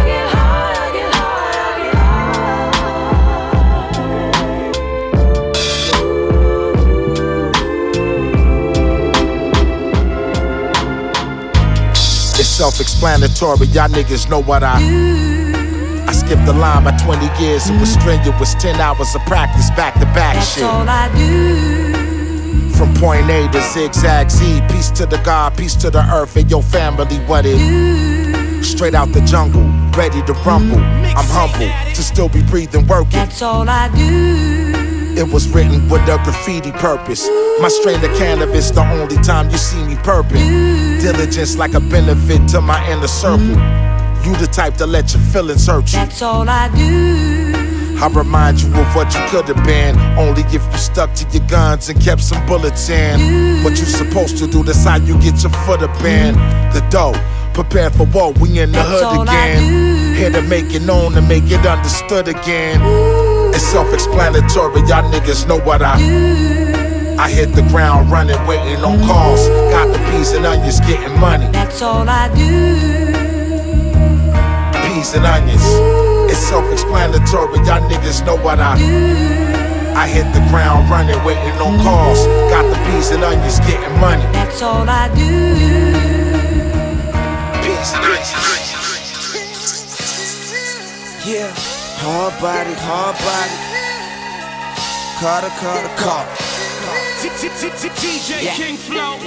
It's self-explanatory, y'all niggas know what I do. I skipped the line by twenty years, it was strenuous, ten hours of practice, back-to-back shit. That's all I do. From point A to zigzag Z, peace to the God, peace to the earth, and your family, what it do. Straight out the jungle, ready to rumble. I'm humble to still be breathing, working. That's all I do. It was written with a graffiti purpose. My strain of cannabis, the only time you see me purping. Diligence like a benefit to my inner circle. You the type to let your feelings hurt you. That's all I do. I remind you of what you could have been, only if you stuck to your guns and kept some bullets in. What you supposed to do, that's how you get your foot up in the dough. Prepared for war, we in the That's hood again. Here to make it known and make it understood again. It's self-explanatory, y'all niggas know what I do. I hit the ground running, waiting on calls. Got the peas and onions, getting money. That's all I do. Peas and onions. It's self-explanatory, y'all niggas know what I do. I hit the ground running, waiting on calls. Got the peas and onions, getting money. That's all I do. Peas and onions. Yeah, hard body, hard body. Carter, Carter, Carter. D J King Flow.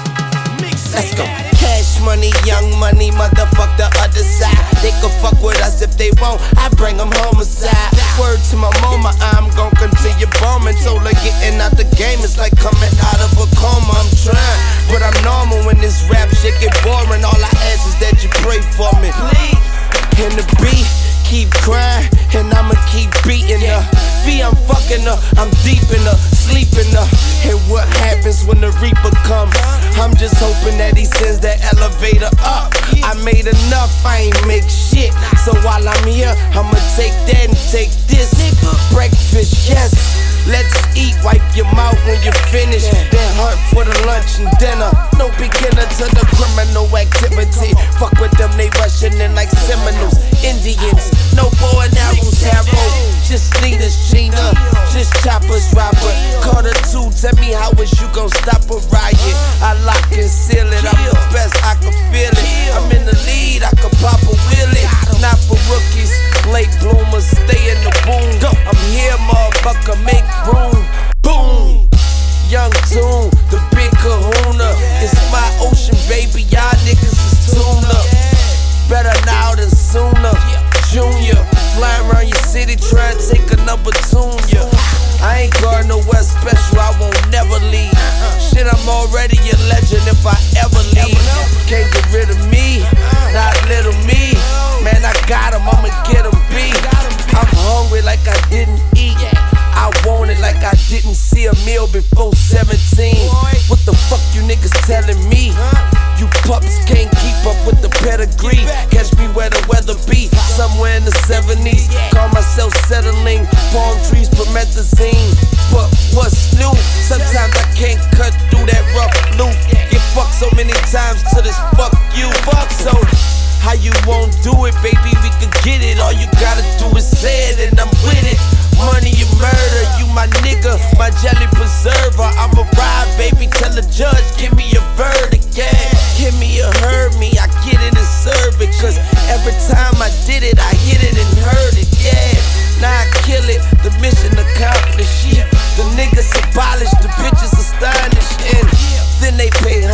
Let's go. Cash money, young money, motherfuck the other side. They can fuck with us if they won't, I bring them homicide. Word to my mama, I'm gon' continue bombing. Told her getting out the game is like coming out of a coma. I'm trying, but I'm normal when this rap shit get boring. All I ask is that you pray for me, please. And the beat keep crying, and I'ma keep beating her. V, I'm fucking her, I'm deep in her, sleeping her. And what happens when the reaper comes? I'm just hoping that he sends that elevator up. I made enough, I ain't make shit. So while I'm here, I'ma take that and take this. Breakfast, yes. Let's eat, wipe your mouth when you're finished. Then hunt for the lunch and dinner. No beginner to the criminal activity. Fuck with them, they rushing in like Seminoles. Indians, no bow and arrows, arrow. Just Nina's Gina, just choppers, Robert. Carter two, tell me how is you gon' stop a riot? I lock and seal it, I'm the best, I can feel it. I'm in the lead, I can pop a wheelie. Not for rookies, late bloomers, stay in the boom. I'm here, motherfucker, make room. Boom! Young Tune, the big kahuna. It's my ocean, baby, y'all niggas is tuna. Better now than sooner. Junior, flying around your city, trying to take a number tune, yeah. I ain't guarding no West Special, I won't never leave. Shit, I'm already a legend if I ever leave. Can't get rid of me, not little me. Man, I got him, I'ma get him beat. I'm hungry like I didn't eat. I want it like I didn't see a meal before seventeen. What the fuck you niggas telling me? You pups can't keep up with the pedigree. Catch me where the weather be, somewhere in the seventies. Call myself settling, palm trees, promethazine. But what's new? Sometimes I can't cut through that rough loop. Get fucked so many times to this fuck you. Fuck so. How you won't do it, baby? We could get it. All you gotta do is say it, and I'm with it. Money and murder, you my nigga, my jelly preserver. I'ma ride, baby. Tell the judge, give me a verdict, yeah. Give me a heard me, I get it and serve it. Cause every time I did it, I hit it and heard it, yeah. Now I kill it, the mission accomplished, yeah. The niggas abolished, the bitches astonished, and then they pay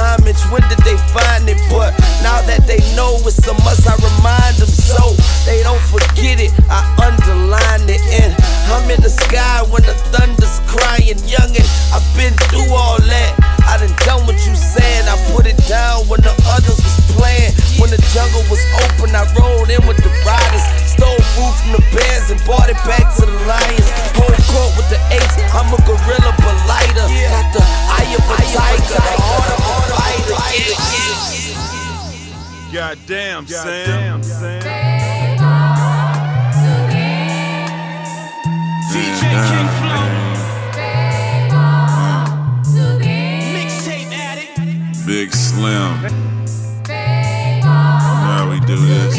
homage, when did they find it? But now that they know it's a must, I remind them so they don't forget it. I underline it, and I'm in the sky when the thunder's crying. Youngin', I've been through all that. I done done what you saying. I put it down when the others was playing. When the jungle was open, I rolled in with the riders. Stole food from the bears and brought it back to the lions. Home court with the eights, I'm a gorilla but lighter. Got the eye of a tiger, the heart of a fighter. Goddamn, Sam. D J King Flow. Mixtape addict. Big Slim. How we do this?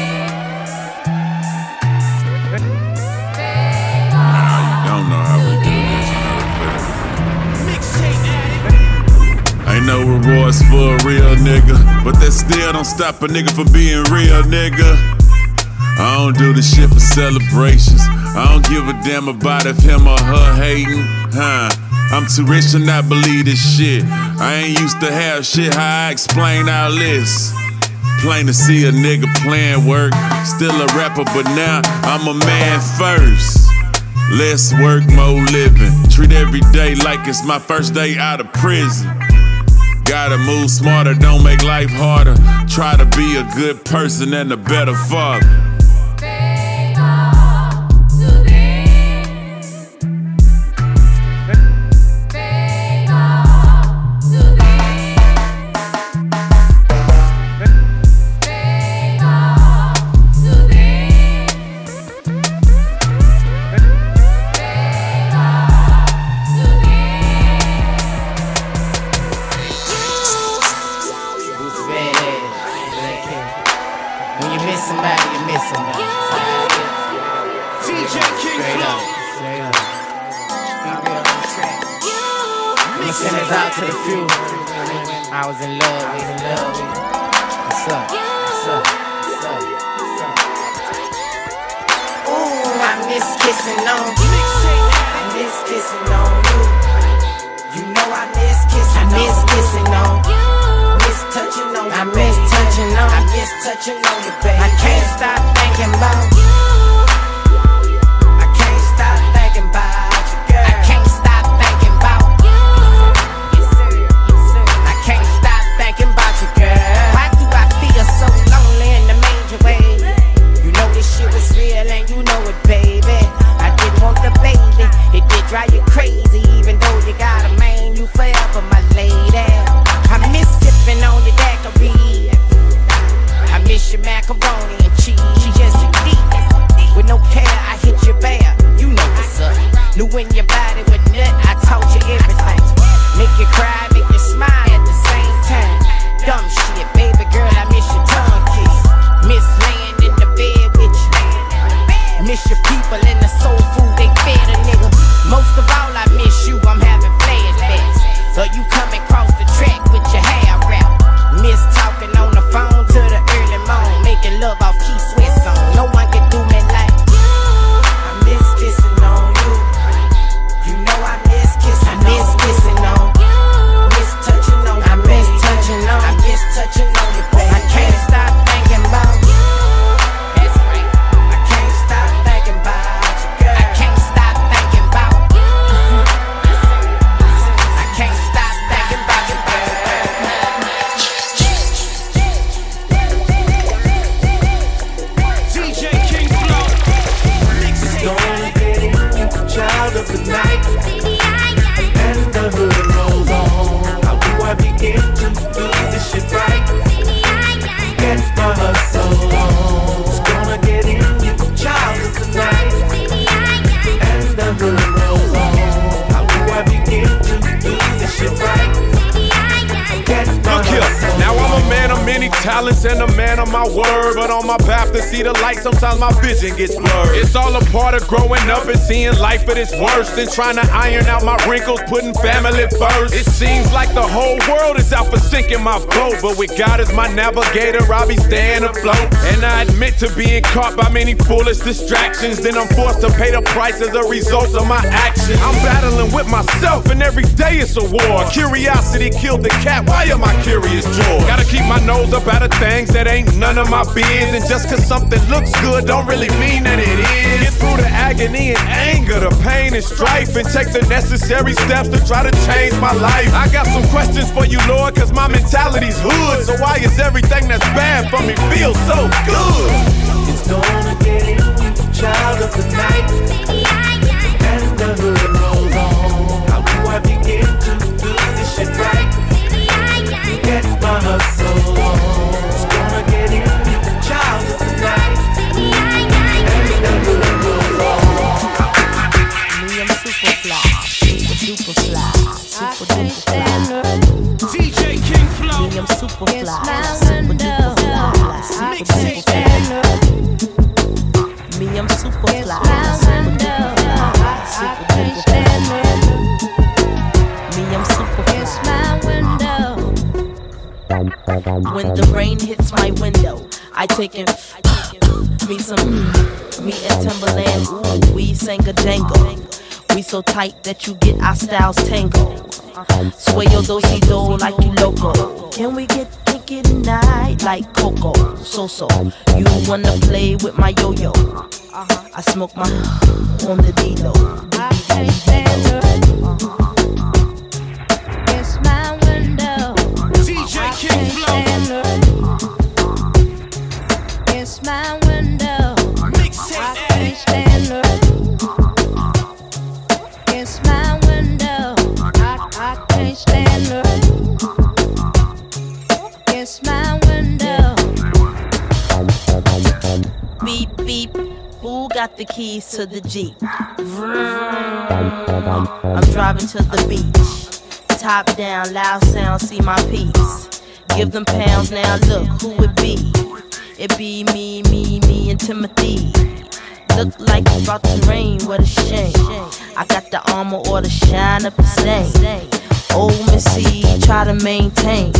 Nah, you don't know how we do this. Mixtape addict. Ain't no rewards for a real nigga, but that still don't stop a nigga from being real, nigga. I don't do this shit for celebrations. I don't give a damn about if him or her hating, huh? I'm too rich to not believe this shit. I ain't used to have shit how I explain all this. Plain to see a nigga playing work. Still a rapper, but now I'm a man first. Less work, more living. Treat every day like it's my first day out of prison. Gotta move smarter, don't make life harder. Try to be a good person and a better father. many talents and a man of my word, but on my path to see the light, sometimes my vision gets blurred. It's all a part of growing up and seeing life at its worst, and trying to iron out my wrinkles, putting family first. It seems like the whole world is out for sinking my boat, but with God as my navigator, I'll be staying afloat. And I admit to being caught by many foolish distractions, then I'm forced to pay the price as a result of my actions. I'm battling with myself, and every day it's a war. Curiosity killed the cat, why am I curious, George? Gotta keep my nose up out of things that ain't none of my biz, and just cause something looks good don't really mean that it is. Get through the agony and anger, the pain and strife, and take the necessary steps to try to change my life. I got some questions for you, Lord, cause my mentality's hood. So why is everything that's bad for me feel so good? It's gonna get you, child of the night, and the hood rolls on. How do I begin to do this shit right? Get my hustle on. It's gonna get you, child of the night, and the hood rolls on. Me, I'm super fly, super duper fly, super duper fly. D J King Flow. Me, I'm super fly, super duper fly, super duper fly. Me, I'm super fly, super duper fly, super duper fly. Me, I'm super fly. When the rain hits my window, I take in me some me and Timberland. Ooh, we sang a jangle. We so tight that you get our styles tangled. Sway your do-si-do like you loco. Can we get kinky tonight like Coco? So-so, you wanna play with my yo-yo? I smoke my on the D-Lo. I can't stand her. It's my window. D J King Flow. It's my window. I can't stand her. It's my window. I, I can't stand her. It's my window. Beep, beep. Who got the keys to the Jeep? I'm driving to the beach. Top down, loud sound, see my piece. Give them pounds, now look who it be. It be me, me, me and Timothy. Look like it's about to rain, what a shame. I got the armor or the shine up the same. Old Missy, try to maintain.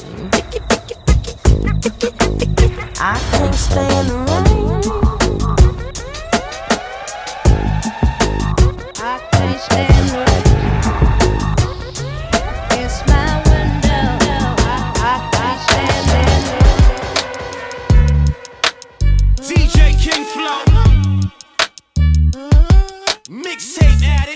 I can't stand the rain. I can't stand the rain. It's my window. I, I can't stand it. D J King Flow. Mixtape addict.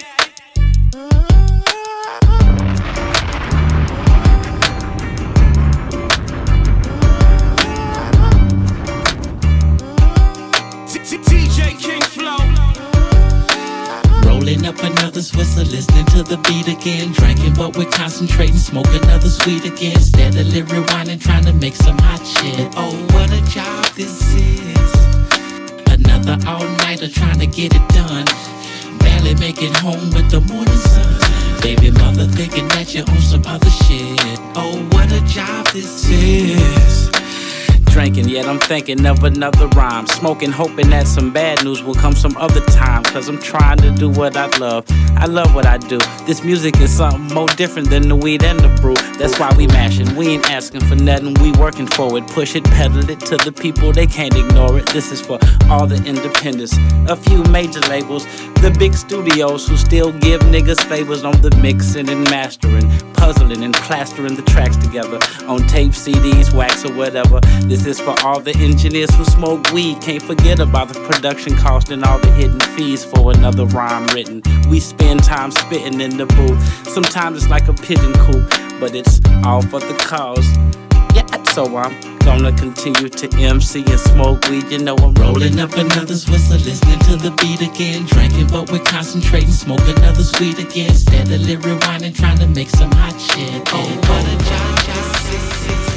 D J King Flow. Rolling up another Swisser, listening to the beat again. Drinking, but we're concentrating, smoke another sweet again. Steadily rewinding, trying to make some hot shit. Oh, what a job this is. Another all-nighter trying to get it done. Barely make it home with the morning sun. Baby mother thinking that you're on some other shit. Oh, what a job this is. Drinking, yet I'm thinking of another rhyme. Smoking, hoping that some bad news will come some other time. Cause I'm trying to do what I love. I love what I do. This music is something more different than the weed and the brew. That's why we mashing. We ain't asking for nothing, we working for it. Push it, pedal it to the people, they can't ignore it. This is for all the independents. A few major labels, the big studios who still give niggas favors on the mixing and mastering, puzzling and plastering the tracks together on tape, C Ds, wax or whatever. This is for all the engineers who smoke weed. Can't forget about the production cost and all the hidden fees for another rhyme written. We spend time spitting in the booth. Sometimes it's like a pigeon coop, but it's all for the cause. Yeah, so I'm gonna continue to M C and smoke weed. You know I'm rolling up another Swisser, listening to the beat again. Drinking, but we're concentrating, smoke another sweet again. Steadily rewinding, trying to make some hot shit. Oh, what a job this is.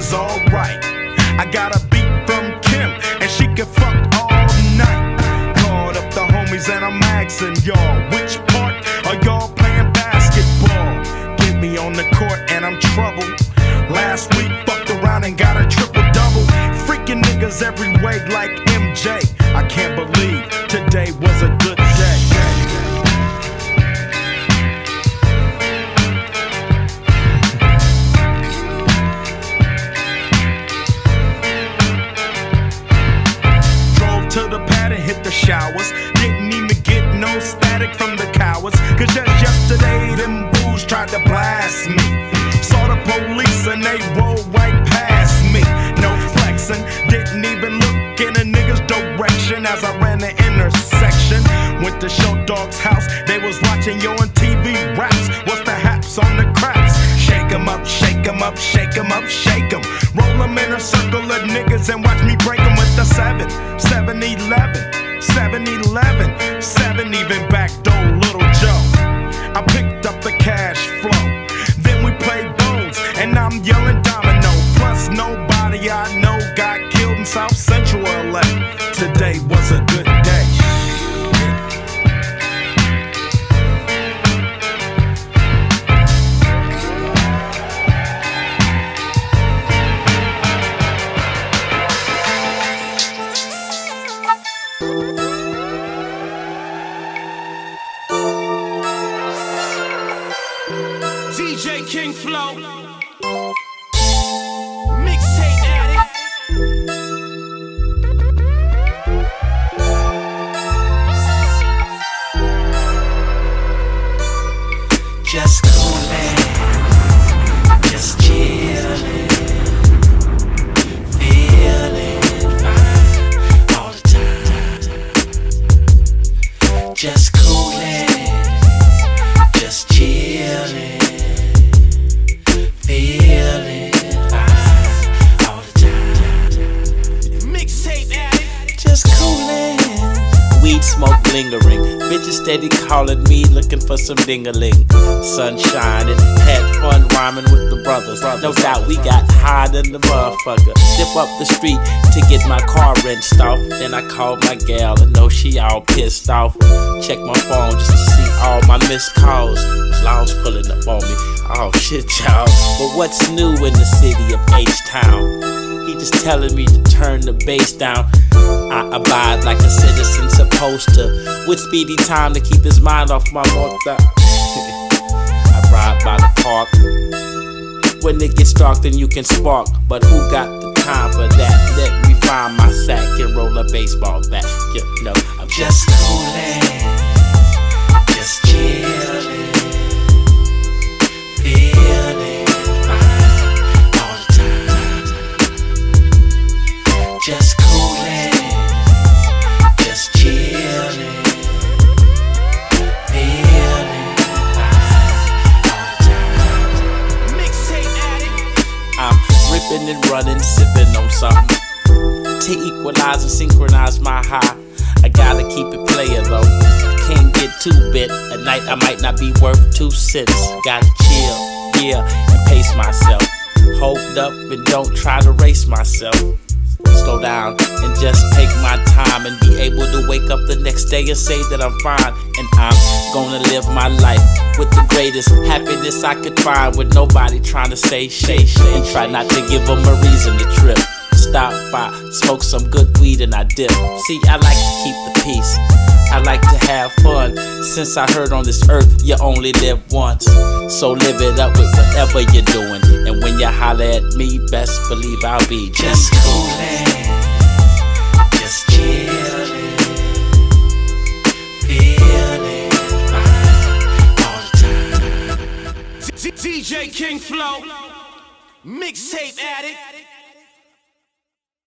was alright. I got a beat from Kim, and she can fuck all night. Called up the homies and I'm asking y'all, which part are y'all playing basketball? Get me on the court and I'm troubled. Last week fucked around and got a triple double. Freaking niggas every way like M J. I can't believe today was a good day. Drove to the pad and hit the showers. Didn't even get no static from the cowards. Cause just yesterday them booze tried to blast me. Saw the police and they rolled right past me. No flexing, didn't even look in a nigga's direction as I ran the intersection. Went to Show Dog's house, they was watching Yo on T V raps. What's the haps on the craps? Shake 'em up, shake 'em up, shake 'em up, shake 'em. Roll 'em in a circle of niggas and watch me break 'em with the seven, seven eleven, seven eleven, seven even back door Little Joe. I picked up the cash flow. Then we played bones, and I'm yelling domino. Plus nobody I know got killed in South Central L A. Today was a good day. D J King Flow, Mixtape Addict. Just coolin', just chillin', feelin' fine all the time. Just coolin', just chillin'. Feeling fine all the time. Mixtape Addict. Just coolin'. Weed smoke lingering. Bitches steady calling me, looking for some ding-a-ling. Sun shining, had fun rhyming with the brothers. No doubt we got high than the motherfucker. Dip up the street to get my car wrenched off. Then I called my gal, I know she all pissed off. Check my phone just to see all my missed calls. Laws pulling up on me. Oh shit, y'all. But what's new in the city of H-Town? He just telling me to turn the bass down. I abide like a citizen supposed to, with speedy time to keep his mind off my mother. I ride by the park. When it gets dark, then you can spark. But who got the time for that? Let me find my sack and roll a baseball bat. You know, I'm just coolin', just chillin'. Feeling fine all the time. Just coolin', just chillin'. Feeling fine all the time. Mixtape Addict. I'm ripping and running, sipping on something to equalize and synchronize my high. I gotta keep it player though. I can't get too bit. At night I might not be worth two cents. Gotta chill, yeah, and pace myself. Hold up and don't try to race myself. Slow down and just take my time and be able to wake up the next day and say that I'm fine. And I'm gonna live my life with the greatest happiness I could find, with nobody trying to say shit. And try not to give them a reason to trip. Stop by, smoke some good weed and I dip. See, I like to keep the peace. I like to have fun. Since I heard on this earth you only live once, so live it up with whatever you're doing. And when you holler at me, best believe I'll be just coolin', just chillin', feeling fine all the time. D J King Flow, Mixtape Addict.